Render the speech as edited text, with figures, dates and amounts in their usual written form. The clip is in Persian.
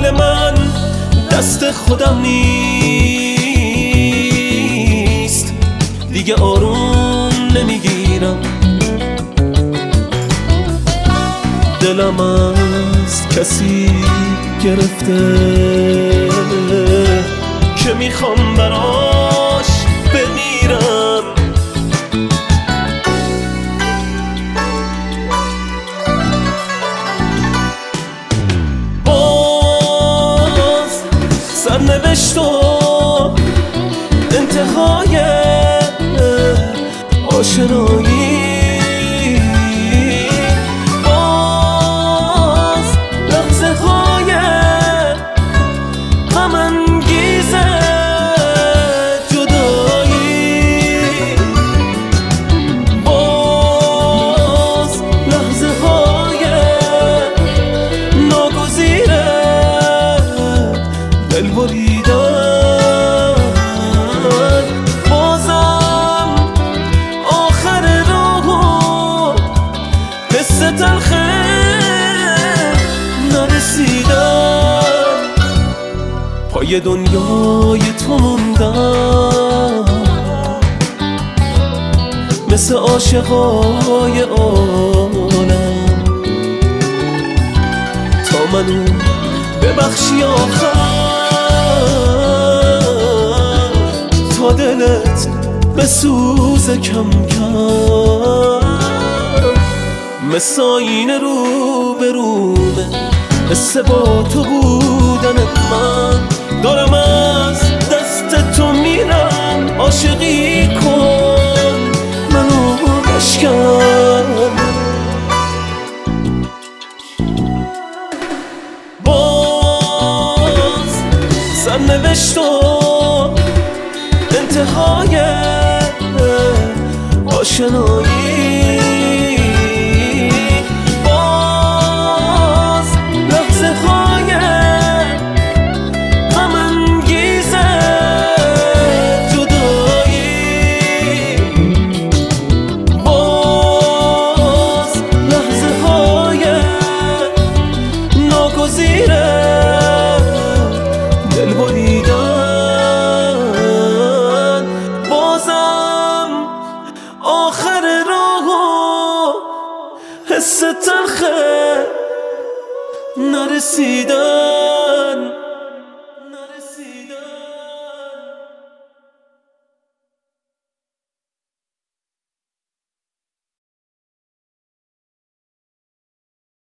حال من دست خودم نیست، دیگه آروم نمیگیرم. دلم از کسی گرفته که میخوام براش بمیرم. باز سرنوشت و انتهای آشنایی، بازم آخر راهو حس تلخه نرسیدم. پای دنیای تو موندم مثل عاشقای عالم، تا منو ببخشی آخر، تا دلت بسوز کم کم. مثل آینه رو به رومه حس با تو بودن من، دارم از دست تو میرم. عاشقی کن منو بشکن. باز سرنوشت و انتهای آشنایی، باز لحظه های غم انگیز جدایی، باز لحظه های ناگزیر دل بریدن. بازم آخر راهو حس تلخه نرسیدم.